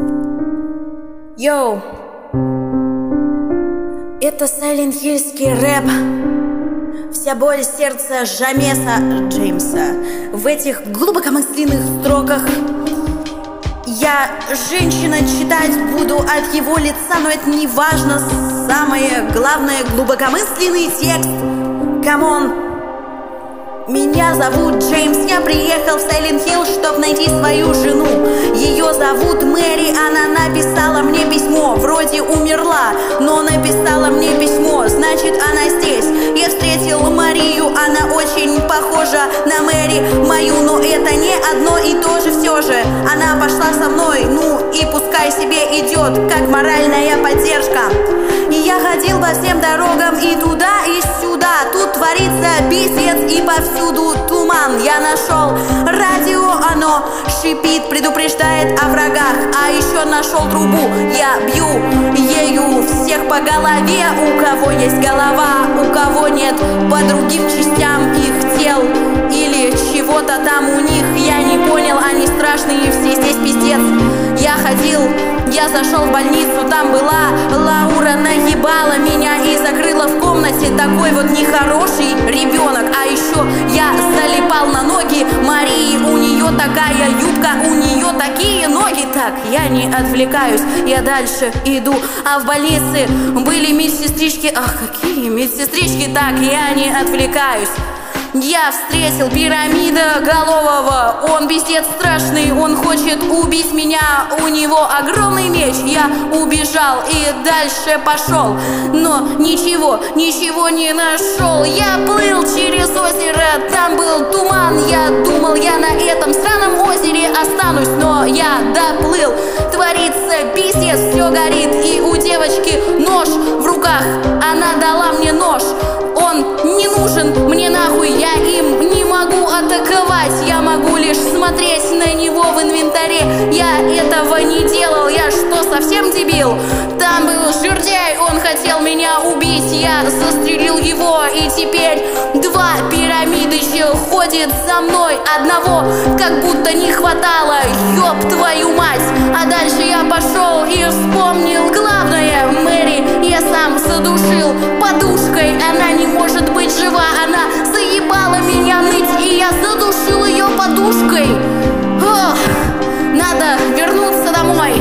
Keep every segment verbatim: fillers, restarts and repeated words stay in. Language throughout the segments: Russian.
Йоу, это сайлент-хиллский рэп. Вся боль сердца Жамеса Джеймса в этих глубокомысленных строках. Я, женщина, читать буду от его лица, но это не важно. Самое главное — глубокомысленный текст. Камон. Меня зовут Джеймс, я приехал в Сайлент-Хилл, чтоб найти свою жену. Ее зовут Мэри, она написала мне письмо. Вроде умерла, но написала мне письмо, значит, она здесь. Я встретил Марию, она очень похожа на Мэри мою, но это не одно и то же все же. Она пошла со мной, ну и пускай себе идет, как моральная поддержка. И я ходил по всем дорогам и туда, и сюда. Тут творится пиздец и повсюду туман. Я нашел радио, оно шипит, предупреждает о врагах. А еще нашел трубу, я бью ею всех по голове. У кого есть голова, у кого нет, по другим частям их тел или чего-то там у них. Я не понял, они страшные все, здесь пиздец. Я ходил, я зашел в больницу, там была Лаура, наебала меня и закрыла в комнате. Такой вот нехороший ребенок. А еще я залипал на ноги Марии, у нее такая юбка, у нее такие ноги. Так, я не отвлекаюсь, я дальше иду. А в больнице были медсестрички. Ах, какие медсестрички. Так, я не отвлекаюсь. Я встретил пирамидоголового, он пиздец страшный, он хочет убить меня, у него огромный меч. Я убежал и дальше пошел, но ничего, ничего не нашел. Я плыл через озеро, там был туман, я думал, я на этом странном озере останусь, но я доплыл. Творится пиздец, все горит, и у девочки нож в руках, она дала мне нож. Он не нужен мне нахуй, я им не могу атаковать. Я могу лишь смотреть на него в инвентаре. Я этого не делал, я что, совсем дебил? Там был жердяй, он хотел меня убить. Я застрелил его, и теперь два пирамидыча ходят за мной. Одного как будто не хватало, ёб твою мать. А дальше я пошел и вспомнил главное. Мэри я сам задушил подушкой, она не может быть жива, она заебала меня ныть, и я задушил ее подушкой. Ох, надо вернуться домой.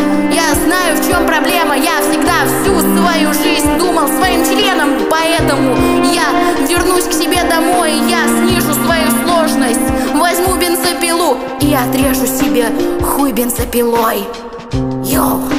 Я знаю, в чем проблема, я всегда всю свою жизнь думал своим членом, поэтому я вернусь к себе домой, я снижу свою сложность, возьму бензопилу и отрежу себе хуй бензопилой. Йоу.